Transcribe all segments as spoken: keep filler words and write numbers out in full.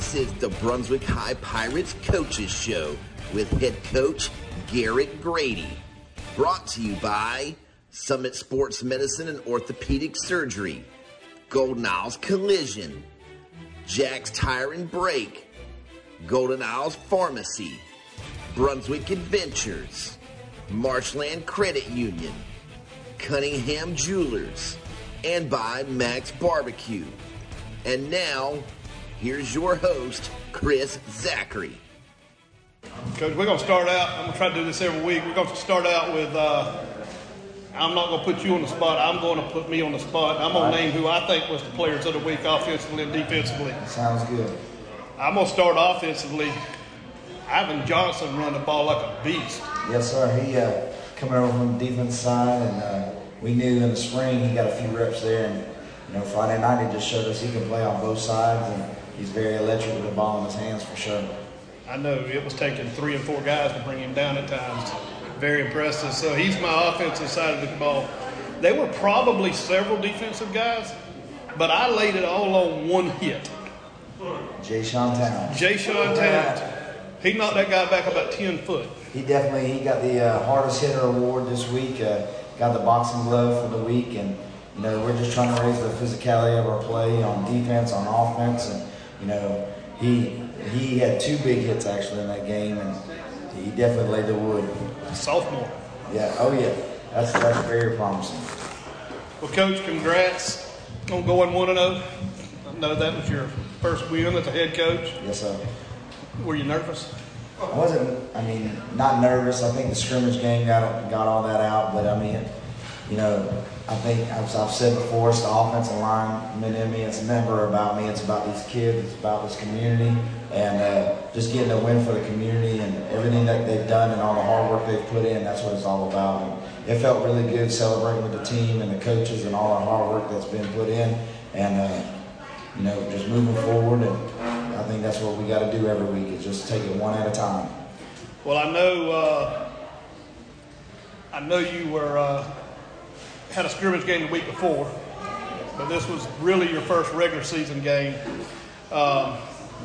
This is the Brunswick High Pirates Coaches Show with head coach Garrett Grady. Brought to you by Summit Sports Medicine and Orthopedic Surgery, Golden Isles Collision, Jack's Tire and Brake, Golden Isles Pharmacy, Brunswick Adventures, Marshland Credit Union, Cunningham Jewelers, and by Max Barbecue. And now, here's your host, Chris Zachary. Coach, we're going to start out, I'm going to try to do this every week. We're going to start out with, uh, I'm not going to put you on the spot. I'm going to put me on the spot. I'm going to name who I think was the players of the week offensively and defensively. Sounds good. I'm going to start offensively. Ivan Johnson run the ball like a beast. Yes, sir. He uh, coming over from the defense side, and uh, we knew in the spring he got a few reps there. And you know, Friday night he just showed us he can play on both sides, and he's very electric with the ball in his hands for sure. I know it was taking three and four guys to bring him down at times. Very impressive. So he's my offensive side of the ball. There were probably several defensive guys, but I laid it all on one hit. Jay-Sean Towns. Jay-Sean Towns. He knocked that guy back about ten foot. He definitely he got the uh, hardest hitter award this week. Uh, got the boxing glove for the week, and you know we're just trying to raise the physicality of our play on defense, on offense, and you know he he had two big hits actually in that game, and he definitely laid the wood. Sophomore. Yeah. Oh yeah. That's that's very promising. Well, Coach, congrats on going one and zero. I know that was your first win as a head coach. Yes, sir. Were you nervous? I wasn't, I mean, not nervous. I think the scrimmage game got got all that out. But, I mean, you know, I think, as I've said before, it's the offensive lineman in me. It's never about me. It's about these kids. It's about this community. And uh, just getting a win for the community and everything that they've done and all the hard work they've put in, that's what it's all about. And it felt really good celebrating with the team and the coaches and all our hard work that's been put in. And, uh, you know, just moving forward, and I think that's what we got to do every week is just take it one at a time. Well, I know, uh, I know you were uh, had a scrimmage game the week before, but this was really your first regular season game. Um,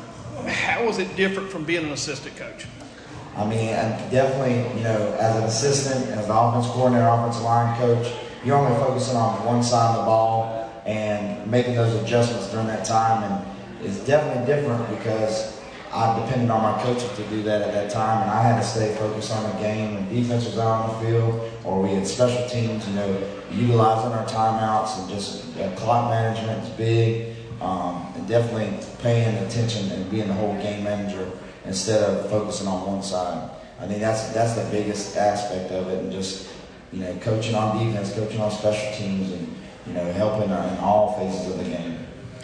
how was it different from being an assistant coach? I mean, and definitely, you know, as an assistant, as the offense coordinator, offensive line coach, you're only focusing on one side of the ball and making those adjustments during that time, and it's definitely different because I depended on my coaches to do that at that time, and I had to stay focused on the game. And defense was out on the field, or we had special teams, you know, utilizing our timeouts and just uh, clock management is big, um, and definitely paying attention and being the whole game manager instead of focusing on one side. I think that's that's the biggest aspect of it, and just you know, coaching on defense, coaching on special teams, and you know, helping in all phases of the game.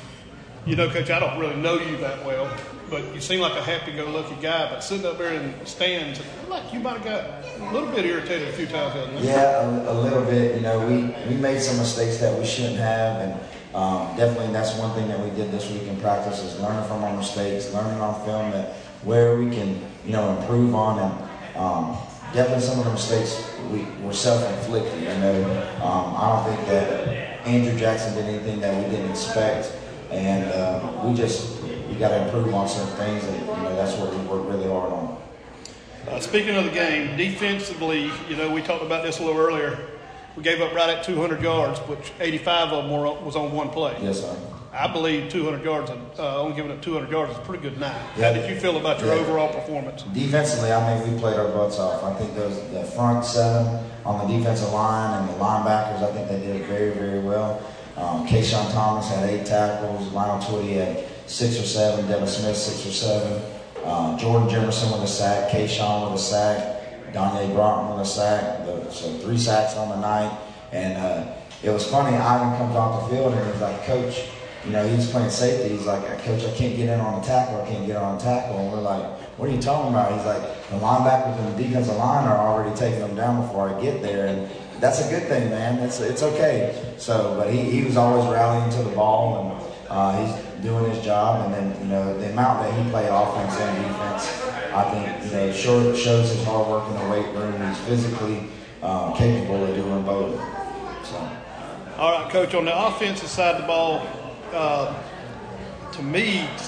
You know, Coach, I don't really know you that well, but you seem like a happy-go-lucky guy. But sitting up there in the stands, like you might have got a little bit irritated a few times, hasn't you? Yeah, a, a little bit. You know, we, we made some mistakes that we shouldn't have, and um, definitely that's one thing that we did this week in practice is learning from our mistakes, learning on film that where we can, you know, improve on, and um, definitely some of the mistakes we were self-inflicted. You know, um, I don't think that Andrew Jackson did anything that we didn't expect, and uh, we just we got to improve on some things, and you know that's what we work really hard on. Uh, speaking of the game, defensively, you know we talked about this a little earlier. We gave up right at two hundred yards, which eighty-five of them were, was on one play. Yes, sir. I believe two hundred yards, uh, only giving up two hundred yards is a pretty good night. Yeah. How did you feel about your Yeah. overall performance? Defensively, I think we played our butts off. I think those the front seven on the defensive line and the linebackers, I think they did very, very well. Um, Kayshawn Thomas had eight tackles. Lionel Twitty had six or seven. Devin Smith six or seven. Um, Jordan Jimerson with a sack. Kayshawn with a sack. Danye Broughton with a sack. The, so three sacks on the night. And uh, it was funny. Ivan comes off the field and he's like, "Coach, you know, he's playing safety. He's like, Coach, I can't get in on the tackle. I can't get on the tackle." And we're like, "What are you talking about?" He's like, "The linebackers and the defensive line are already taking them down before I get there." And that's a good thing, man. It's it's okay. So, but he, he was always rallying to the ball, and uh, he's doing his job. And then, you know, the amount that he played offense and defense, I think, you know, shows, shows his hard work in the weight room. He's physically um, capable of doing both. So. All right, Coach, on the offensive side of the ball, uh, to me,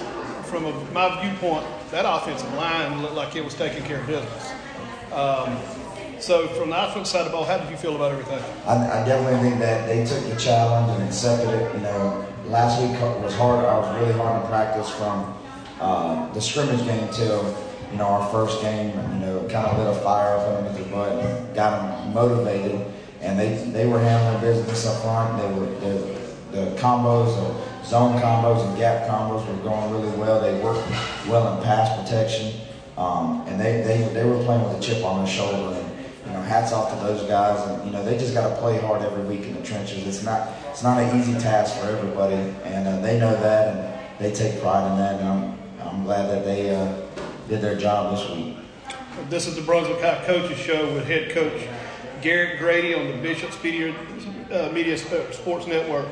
from a, my viewpoint, that offensive line looked like it was taking care of business. Um, so from the offensive side of the ball, how did you feel about everything? I, I definitely think that they took the challenge and accepted it. You know, last week was hard. I was really hard in practice from uh, the scrimmage game till, you know, our first game. You know, kind of lit a fire up underneath their butt and got them motivated. And they they were handling business up front. They were they, the combos, the zone combos and gap combos were going really well. They worked well in pass protection, um, and they, they they were playing with a chip on their shoulder. And you know, hats off to those guys. And you know, they just got to play hard every week in the trenches. It's not it's not an easy task for everybody, and uh, they know that, and they take pride in that. And I'm I'm glad that they uh, did their job this week. This is the Brunswick High Coaches Show with head coach Garrett Grady on the Bishop's Media, uh, Media Sports Network.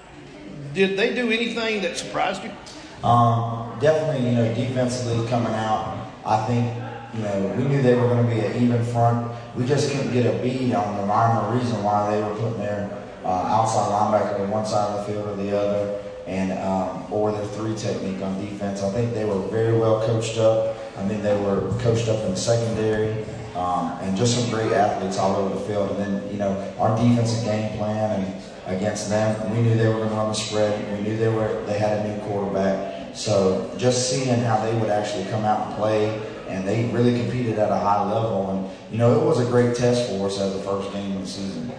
Did they do anything that surprised you? Um, definitely, you know, defensively coming out, I think, you know, we knew they were going to be an even front. We just couldn't get a bead on the rhyme or reason why they were putting their uh, outside linebacker on one side of the field or the other, and um, or their three technique on defense. I think they were very well coached up. I think they were coached up in the secondary. Um, and just some great athletes all over the field. And then, you know, our defensive game plan and against them, we knew they were going to run the spread. We knew they were they had a new quarterback. So just seeing how they would actually come out and play, and they really competed at a high level. And, you know, it was a great test for us as the first game of the season.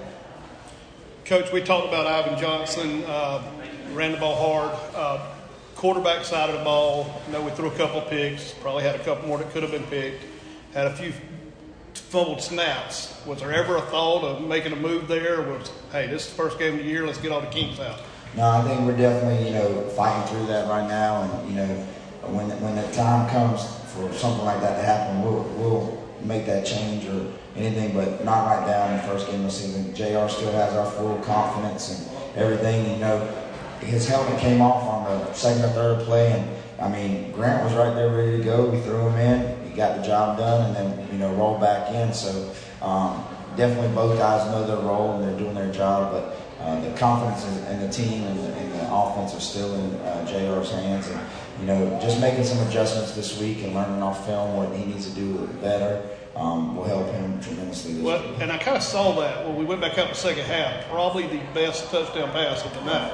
Coach, we talked about Ivan Johnson, uh, ran the ball hard. Uh, quarterback side of the ball, I know we threw a couple picks, probably had a couple more that could have been picked, had a few fumbled snaps. Was there ever a thought of making a move there? Or was, hey, this is the first game of the year, let's get all the kinks out? No, I think we're definitely, you know, fighting through that right now. And, you know, when when the time comes for something like that to happen, we'll, we'll make that change or anything, but not right now in the first game of the season. J R still has our full confidence and everything. You know, his helmet came off on the second or third play, and, I mean, Grant was right there ready to go. We threw him in. He got the job done, and then, you know, rolled back in. So um, definitely both guys know their role and they're doing their job. But uh, the confidence in the team and the, and the offense are still in uh, J R's hands. And, you know, just making some adjustments this week and learning off film what he needs to do better um, will help him tremendously this well, week. And I kind of saw that when we went back up the second half. Probably the best touchdown pass of the night.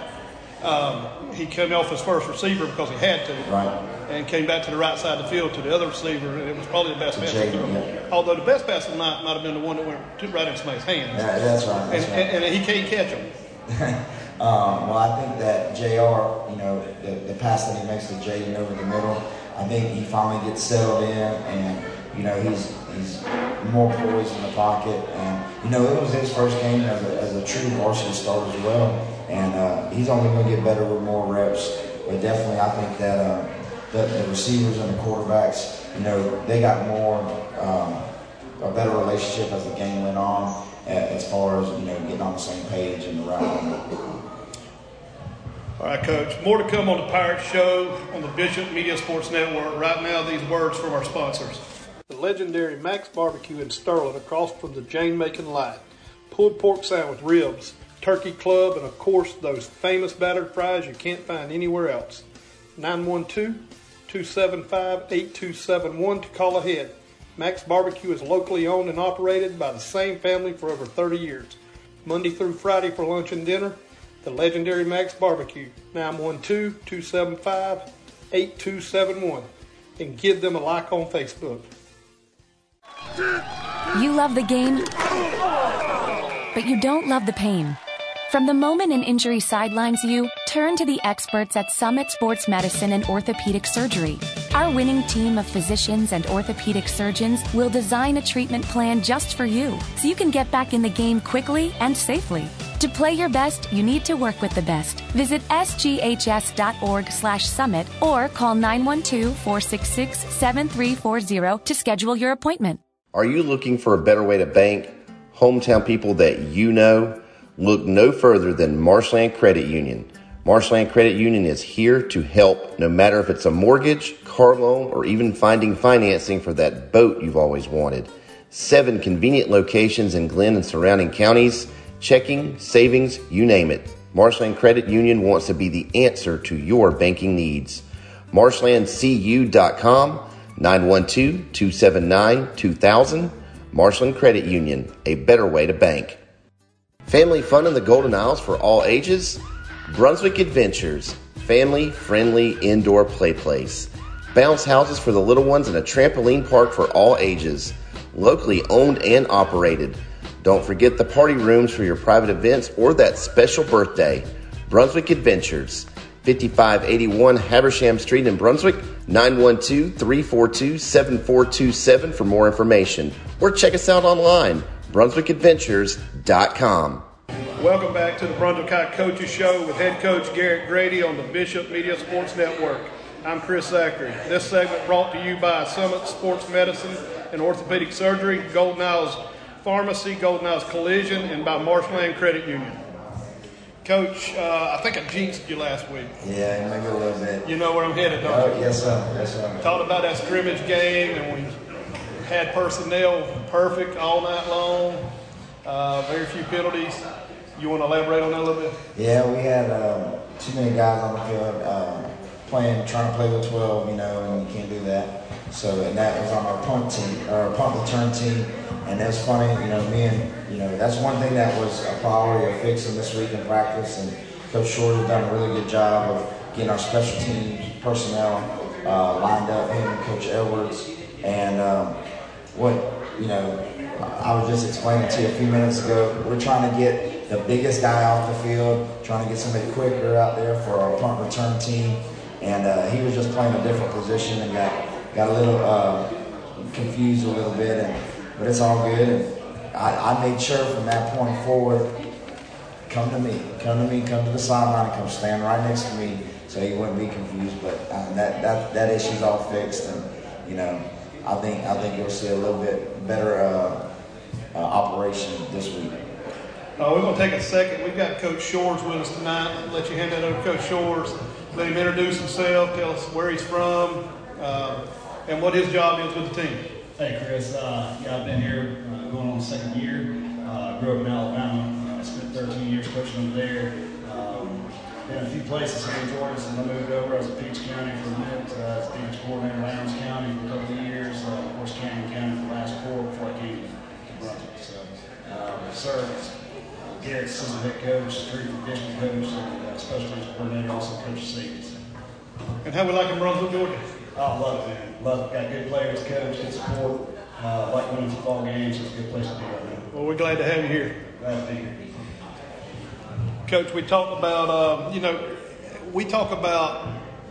Um, he came off his first receiver because he had to, right, and came back to the right side of the field to the other receiver, and it was probably the best pass. Jaden, yeah. Although the best pass of the night might have been the one that went right in somebody's hands. Yeah, that's right. That's and, right. And, and he can't catch him. um, well, I think that J R, you know, the, the pass that he makes to Jaden over the middle, I think he finally gets settled in, and, you know, he's he's more poised in the pocket. And, you know, it was his first game as a, as a true varsity starter as well. And uh, he's only going to get better with more reps. But definitely, I think that uh, the, the receivers and the quarterbacks, you know, they got more, um, a better relationship as the game went on, as far as, you know, getting on the same page and the right one. All right, Coach. More to come on the Pirate Show on the Bishop Media Sports Network. Right now, these words from our sponsors. The legendary Max Barbecue in Sterling, across from the Jane Macon Light. Pulled pork sandwich, ribs, turkey club, and of course those famous battered fries you can't find anywhere else. nine one two, two seven five, eight two seven one to call ahead. Max Barbecue is locally owned and operated by the same family for over thirty years. Monday through Friday for lunch and dinner, the legendary Max Barbecue, nine one two, two seven five, eight two seven one, and give them a like on Facebook. You love the game, but you don't love the pain. From the moment an injury sidelines you, turn to the experts at Summit Sports Medicine and Orthopedic Surgery. Our winning team of physicians and orthopedic surgeons will design a treatment plan just for you, so you can get back in the game quickly and safely. To play your best, you need to work with the best. Visit s g h s dot org slash summit or call nine one two, four six six, seven three four zero to schedule your appointment. Are you looking for a better way to bank? Hometown people that you know? Look no further than Marshland Credit Union. Marshland Credit Union is here to help, no matter if it's a mortgage, car loan, or even finding financing for that boat you've always wanted. Seven convenient locations in Glenn and surrounding counties. Checking, savings, you name it. Marshland Credit Union wants to be the answer to your banking needs. marshland c u dot com, nine one two, two seven nine, two thousand. Marshland Credit Union, a better way to bank. Family fun in the Golden Isles for all ages? Brunswick Adventures, family-friendly indoor play place. Bounce houses for the little ones and a trampoline park for all ages. Locally owned and operated. Don't forget the party rooms for your private events or that special birthday. Brunswick Adventures, fifty-five eighty-one Habersham Street in Brunswick, nine one two, three four two, seven four two seven for more information. Or check us out online, brunswick adventures dot com. Welcome back to the Brunswick High Coaches Show with head coach Garrett Grady on the Bishop Media Sports Network. I'm Chris Zachary. This segment brought to you by Summit Sports Medicine and Orthopedic Surgery, Golden Isles Pharmacy, Golden Isles Collision, and by Marshland Credit Union. Coach, uh, I think I jinxed you last week. Yeah, maybe a little bit. You know where I'm headed, don't Oh, you? yes, sir. Yes, sir. Talked about that scrimmage game, and we had personnel perfect all night long. Uh, very few penalties. You want to elaborate on that a little bit? Yeah, we had um, too many guys on the field uh, playing, trying to play with twelve, you know, and you can't do that. So, and that was on our punt team, or our punt return team. And that's funny, you know, me and, you know, that's one thing that was a priority of fixing this week in practice. And Coach Short has done a really good job of getting our special teams personnel uh, lined up, him and Coach Edwards. And um, what, you know, I was just explaining to you a few minutes ago, we're trying to get the biggest guy off the field, trying to get somebody quicker out there for our punt return team. And uh, he was just playing a different position and got, got a little uh, confused a little bit. And But it's all good, and I, I made sure from that point forward, come to me, come to me, come to the sideline, and come stand right next to me, so he wouldn't be confused. But um, that that that issue's all fixed, and you know, I think I think you'll see a little bit better uh, uh, operation this week. Uh, we're going to take a second. We've got Coach Shores with us tonight. I'll let you hand that over to Coach Shores. Let him introduce himself, tell us where he's from, uh, and what his job is with the team. Hey Chris, uh, yeah, I've been here uh, going on the second year. Uh, grew up in Alabama. I uh, spent thirteen years coaching over there. Um, been in a few places in Georgia since I moved over. I was at Peach County for a minute. Uh, I was defense coordinator in Lowndes County for a couple of years. Uh, of course, Canyon County for the last four before I came to Brunswick. So, uh, served uh, Garrett's assistant head coach, three position coach, and uh, special teams coordinator, also coach safeties. And how we like in Brunswick, Georgia? Oh, I love it, man. Love it. Got good players, coach, good support. Uh, like winning football games. It's a good place to be right now. Well, we're glad to have you here. Glad to be here. Coach, we talked about, uh, you know, we talk about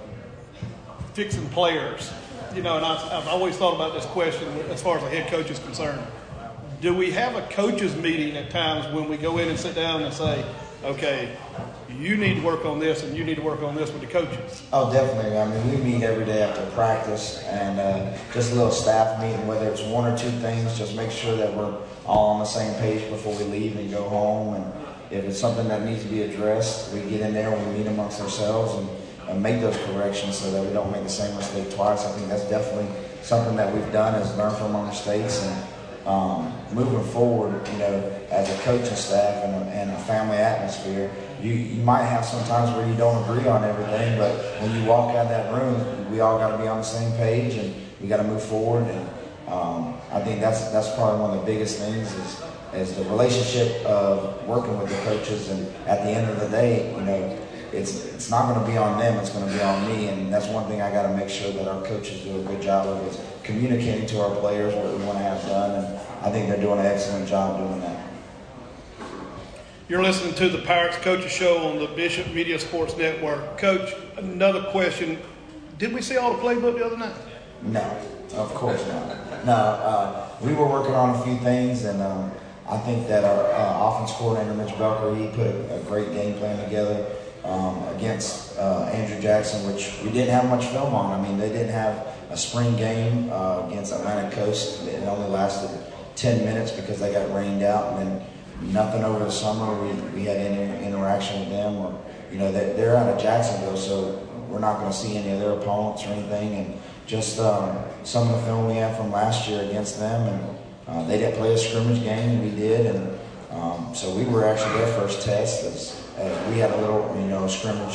fixing players. You know, and I, I've always thought about this question as far as the head coach is concerned. Do we have a coaches meeting at times when we go in and sit down and say, okay, you need to work on this and you need to work on this with the coaches? Oh, definitely. I mean, we meet every day after practice, and uh, just a little staff meeting, whether it's one or two things, just make sure that we're all on the same page before we leave and go home. And if it's something that needs to be addressed, we get in there and we meet amongst ourselves and, and make those corrections so that we don't make the same mistake twice. I think that's definitely something that we've done, is learn from our mistakes. And um, moving forward, you know, as a coaching staff and a, and a family atmosphere, You, you might have some times where you don't agree on everything, but when you walk out of that room, we all got to be on the same page, and we got to move forward. And um, I think that's that's probably one of the biggest things is is the relationship of working with the coaches. And at the end of the day, you know, it's it's not going to be on them; it's going to be on me. And that's one thing I got to make sure that our coaches do a good job of, is communicating to our players what we want to have done. And I think they're doing an excellent job doing that. You're listening to the Pirates Coaches Show on the Bishop Media Sports Network. Coach, another question. Did we see all the playbook the other night? No, of course not. No, uh, we were working on a few things, and um, I think that our uh, offense coordinator, Mitch Belker, he put a, a great game plan together um, against uh, Andrew Jackson, which we didn't have much film on. I mean, they didn't have a spring game uh, against Atlantic Coast. It only lasted ten minutes because they got rained out, and then nothing over the summer. We we had any interaction with them, or you know they, they're out of Jacksonville, so we're not going to see any of their opponents or anything. And just um, some of the film we had from last year against them, and uh, they didn't play a scrimmage game, we did, and um, so we were actually their first test. As, as we had a little you know scrimmage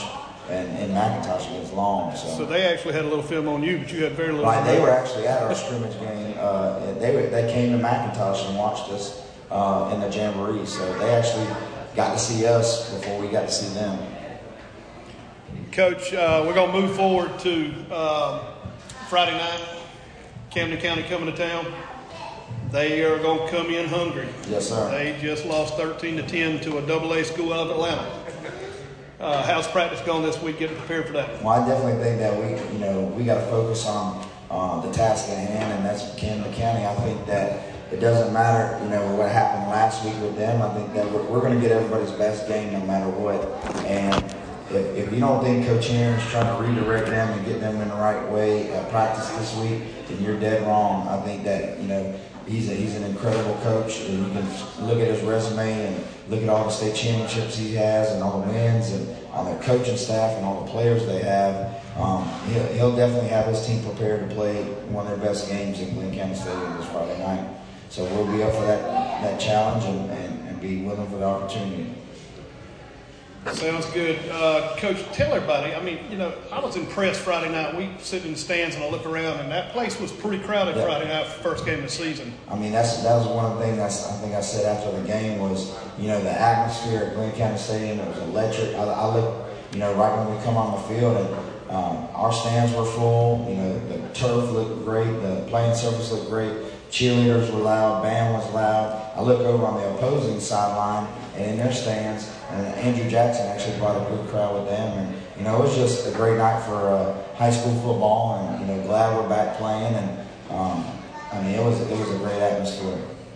and, and McIntosh against Long. So. so they actually had a little film on you, but you had very little. Right, they were actually at our scrimmage game. Uh, they were, they came to McIntosh and watched us uh, in the Jamboree. So they actually got to see us before we got to see them. Coach, uh, we're going to move forward to uh, Friday night. Camden County coming to town. They are going to come in hungry. Yes, sir. They just lost thirteen to ten to a double A school out of Atlanta. Uh, how's practice going this week, getting prepared for that? Well, I definitely think that we, you know, we got to focus on uh, the task at hand, and that's Camden County. I think that it doesn't matter, you know, what happened last week with them. I think that we're, we're going to get everybody's best game no matter what. And if, if you don't think Coach Aaron's trying to redirect them and get them in the right way at practice this week, then you're dead wrong. I think that, you know, he's a, he's an incredible coach, and you can look at his resume and look at all the state championships he has and all the wins and on their coaching staff and all the players they have. Um, he'll, he'll definitely have his team prepared to play one of their best games in Glenn County Stadium this Friday night. So we'll be up for that that challenge and, and, and be willing for the opportunity. Sounds good. Uh, Coach, tell everybody, I mean, you know, I was impressed Friday night. We sit in the stands and I look around, and that place was pretty crowded yeah. Friday night, first game of the season. I mean, that's that was one of the things that's, I think I said after the game was, you know, the atmosphere at Glenn County Stadium, it was electric. I, I look, you know, right when we come on the field, and um, our stands were full. You know, the turf looked great, the playing surface looked great. Cheerleaders were loud, band was loud. I look over on the opposing sideline, and in their stands, and Andrew Jackson actually brought a good crowd with them. And, you know, it was just a great night for uh, high school football, and, you know, glad we're back playing. And, um, I mean, it was, it was a great atmosphere.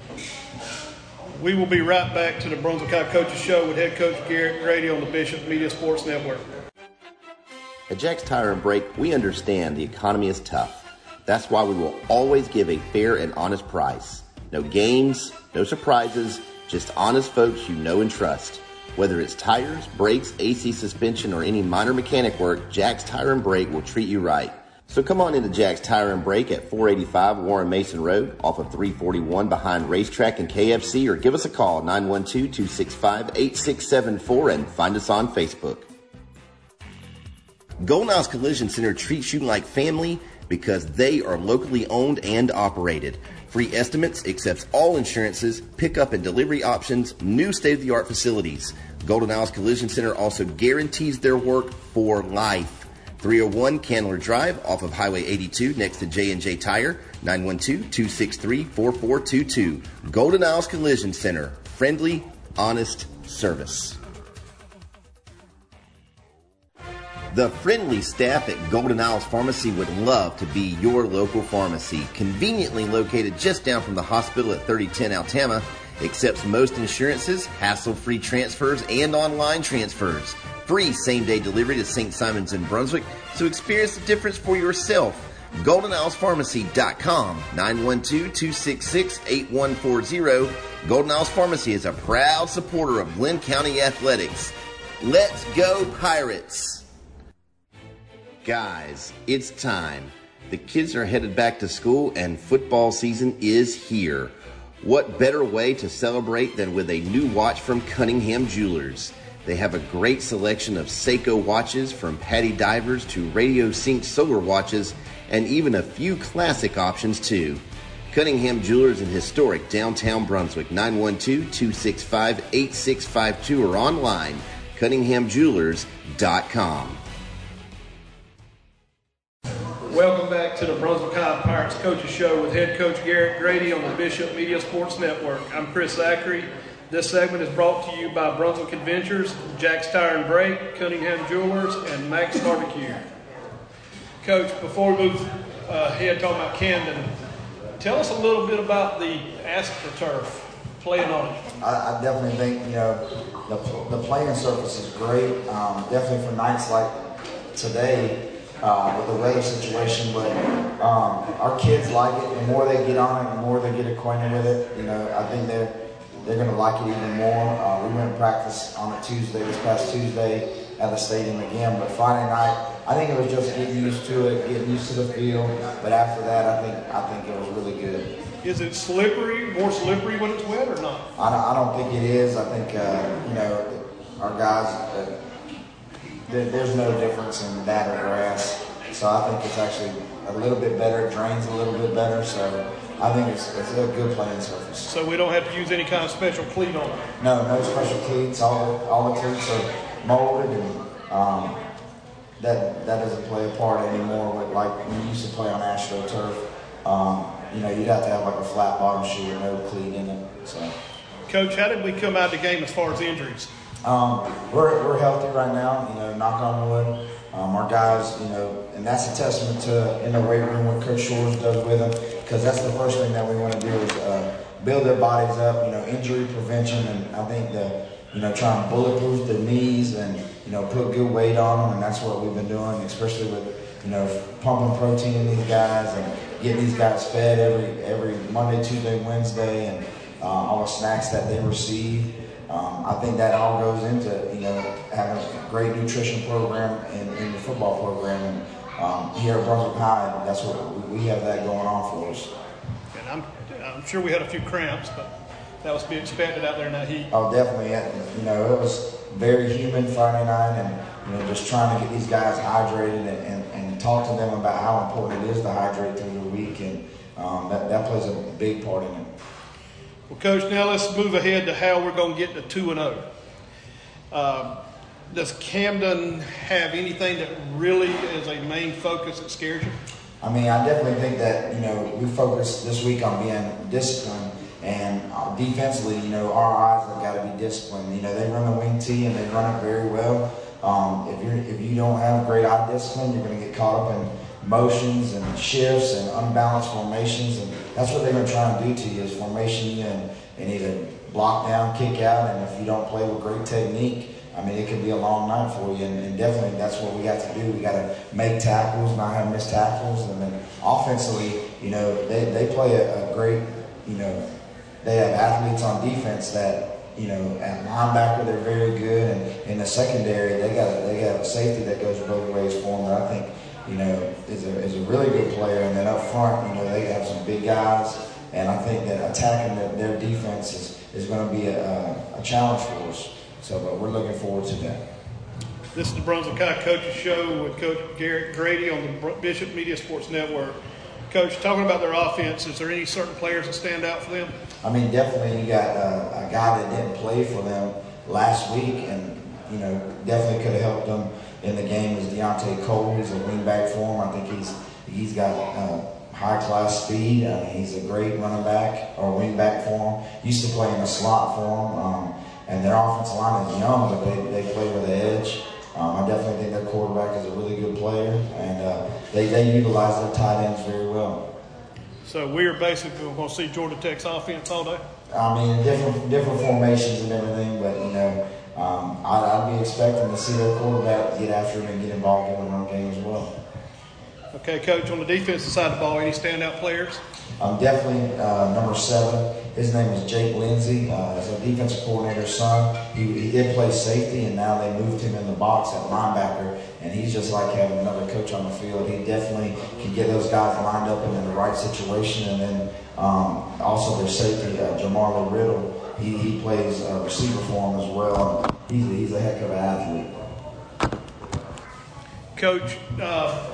We will be right back to the Brunswick High Coaches Show with head coach Garrett Grady on the Bishop Media Sports Network. At Jack's Tire and Brake, we understand the economy is tough. That's why we will always give a fair and honest price. No games, no surprises, just honest folks you know and trust. Whether it's tires, brakes, A C suspension, or any minor mechanic work, Jack's Tire and Brake will treat you right. So come on into Jack's Tire and Brake at four eighty-five Warren Mason Road off of three forty-one behind Racetrack and K F C, or give us a call nine one two, two six five, eight six seven four and find us on Facebook. Golden Isles Collision Center treats you like family because they are locally owned and operated. Free estimates, accepts all insurances, pickup and delivery options, new state-of-the-art facilities. Golden Isles Collision Center also guarantees their work for life. three oh one Candler Drive off of Highway eighty-two next to J and J Tire, nine one two, two six three, four four two two. Golden Isles Collision Center, friendly, honest service. The friendly staff at Golden Isles Pharmacy would love to be your local pharmacy. Conveniently located just down from the hospital at thirty ten Altama, accepts most insurances, hassle-free transfers, and online transfers. Free same-day delivery to Saint Simons in Brunswick, so experience the difference for yourself. golden isles pharmacy dot com, nine one two, two six six, eight one four zero. Golden Isles Pharmacy is a proud supporter of Glenn County Athletics. Let's go Pirates! Guys, it's time. The kids are headed back to school and football season is here. What better way to celebrate than with a new watch from Cunningham Jewelers? They have a great selection of Seiko watches, from Patty Divers to Radio Sync solar watches, and even a few classic options too. Cunningham Jewelers in historic downtown Brunswick, nine one two, two six five, eight six five two, or online, cunningham jewelers dot com. Welcome back to the Brunswick High Pirates Coaches Show with head coach Garrett Grady on the Bishop Media Sports Network. I'm Chris Zachary. This segment is brought to you by Brunswick Adventures, Jack's Tire and Brake, Cunningham Jewelers, and Max Barbecue. Coach, before we move uh, ahead talking about Camden, tell us a little bit about the AstroTurf, playing on it. I, I definitely think, you know, the, the playing surface is great, um, definitely for nights like today. Uh, with the weather situation, but um, our kids like it. The more they get on it, the more they get acquainted with it. You know, I think they're they're going to like it even more. Uh, we went to practice on a Tuesday, this past Tuesday, at the stadium again. But Friday night, I think it was just getting used to it, getting used to the field. But after that, I think I think it was really good. Is it slippery, more slippery when it's wet, or not? I don't, I don't think it is. I think uh, you know, our guys. Uh, there, there's no difference in that or grass. So I think it's actually a little bit better. It drains a little bit better. So I think it's, it's a good playing surface. So we don't have to use any kind of special cleat on it? No, no special cleats. All the, all the cleats are molded, and um, that that doesn't play a part anymore. But like when you used to play on AstroTurf, um, you know, you'd have to have like a flat bottom shoe with no cleat in it. So, Coach, how did we come out of the game as far as injuries? Um, we're we're healthy right now. You know, knock on wood. Um, our guys, you know, and that's a testament to in the weight room what Coach Shores does with them, because that's the first thing that we want to do is uh, build their bodies up. You know, injury prevention, and I think the you know trying to bulletproof their knees and you know put good weight on them, and that's what we've been doing, especially with you know pumping protein in these guys and getting these guys fed every every Monday, Tuesday, Wednesday, and uh, all the snacks that they receive. Um, I think that all goes into, you know, having a great nutrition program in, in the football program. And um, here at Brunswick High, that's what we, we have that going on for us. And I'm, I'm sure we had a few cramps, but that was to be expected out there in that heat. Oh, definitely. You know, it was very humid Friday night, and, you know, just trying to get these guys hydrated and, and, and talk to them about how important it is to hydrate through the week. And um, that, that plays a big part in it. Well, Coach, now let's move ahead to how we're going to get to two and oh. Uh, does Camden have anything that really is a main focus that scares you? I mean, I definitely think that, you know, we focus this week on being disciplined, and uh, defensively, you know, our eyes have got to be disciplined. You know, they run the wing tee and they run it very well. Um, if you're if you don't have great eye discipline, you're going to get caught up in motions and shifts and unbalanced formations, and that's what they're going to try and do to you is formation you and, and either block down, kick out, and if you don't play with great technique, I mean, it could be a long night for you, and, and definitely that's what we got to do. We got to make tackles, not have missed tackles, and then offensively, you know, they, they play a, a great, you know, they have athletes on defense that, you know, at linebacker they're very good, and in the secondary they got a, they got a safety that goes both ways for them that I think, you know, is a, is a really good player. And then up front, you know, they have some big guys, and I think that attacking the, their defense is, is going to be a, a challenge for us. So, but we're looking forward to that. This is the Brunswick High Coaches Show with Coach Garrett Grady on the Bishop Media Sports Network. Coach, talking about their offense, is there any certain players that stand out for them? I mean, definitely you got uh, a guy that didn't play for them last week, and, you know, definitely could have helped them in the game is Deontay Cole. He's a wingback for him. I think he's he's got uh, high-class speed. I mean, he's a great running back or wingback for him. Used to play in the slot for him. Um, and their offensive line is young, but they, they play with the edge. Um, I definitely think their quarterback is a really good player, and uh, they, they utilize their tight ends very well. So we're basically going to see Georgia Tech's offense all day? I mean, different different formations and everything, but, you know, um, I'd, I'd be expecting to see their quarterback get after him and get involved in the run game as well. Okay, Coach, on the defensive side of the ball, any standout players? Um, definitely uh, number seven. His name is Jake Lindsey. Uh, he's a defensive coordinator's son. He, he did play safety, and now they moved him in the box at linebacker. And he's just like having another coach on the field. He definitely can get those guys lined up and in the right situation. And then um, also their safety, uh, Jamarla Riddle. He, he plays a receiver for him as well. He's, he's a heck of an athlete. Coach, uh,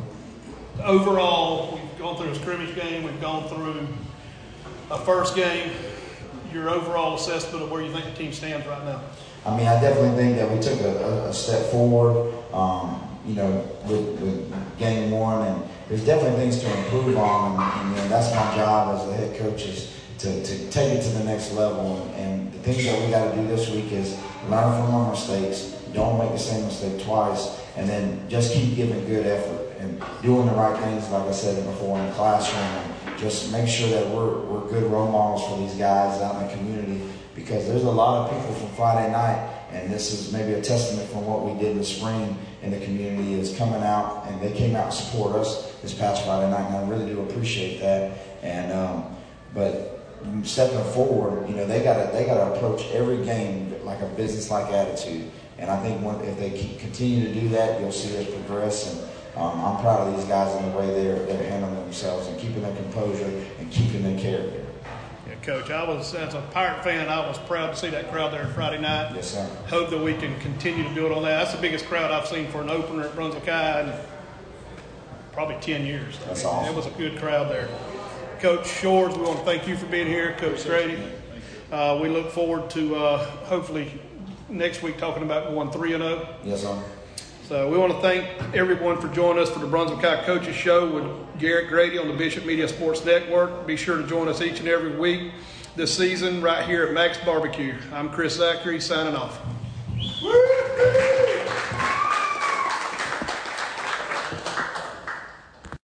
overall, we've gone through a scrimmage game. We've gone through a first game. Your overall assessment of where you think the team stands right now? I mean, I definitely think that we took a, a step forward, um, you know, with, with game one, and there's definitely things to improve on, and, and you know, that's my job as the head coach is to, to take it to the next level. And, and the things that we got to do this week is learn from our mistakes, don't make the same mistake twice, and then just keep giving good effort and doing the right things, like I said before, in the classroom. And just make sure that we're, we're good role models for these guys out in the community, because there's a lot of people from Friday night, and this is maybe a testament from what we did in the spring in the community, is coming out, and they came out and support us this past Friday night, and I really do appreciate that. And um, but stepping forward, you know, they gotta they gotta approach every game like a business-like attitude, and I think when, if they keep, continue to do that, you'll see us progress. And um, I'm proud of these guys in the way they're they're handling themselves and keeping their composure and keeping their character. Yeah, Coach, I was, as a Pirate fan, I was proud to see that crowd there Friday night. Yes, sir. Hope that we can continue to do it on that. That's the biggest crowd I've seen for an opener at Brunswick High in probably ten years. That's I mean, awesome. It was a good crowd there. Coach Shores, we want to thank you for being here. Coach Grady, uh, we look forward to uh, hopefully next week talking about going three and oh. Yes, sir. So we want to thank everyone for joining us for the Brunswick High Coaches Show with Garrett Grady on the Bishop Media Sports Network. Be sure to join us each and every week this season right here at Max Barbecue. I'm Chris Zachary signing off.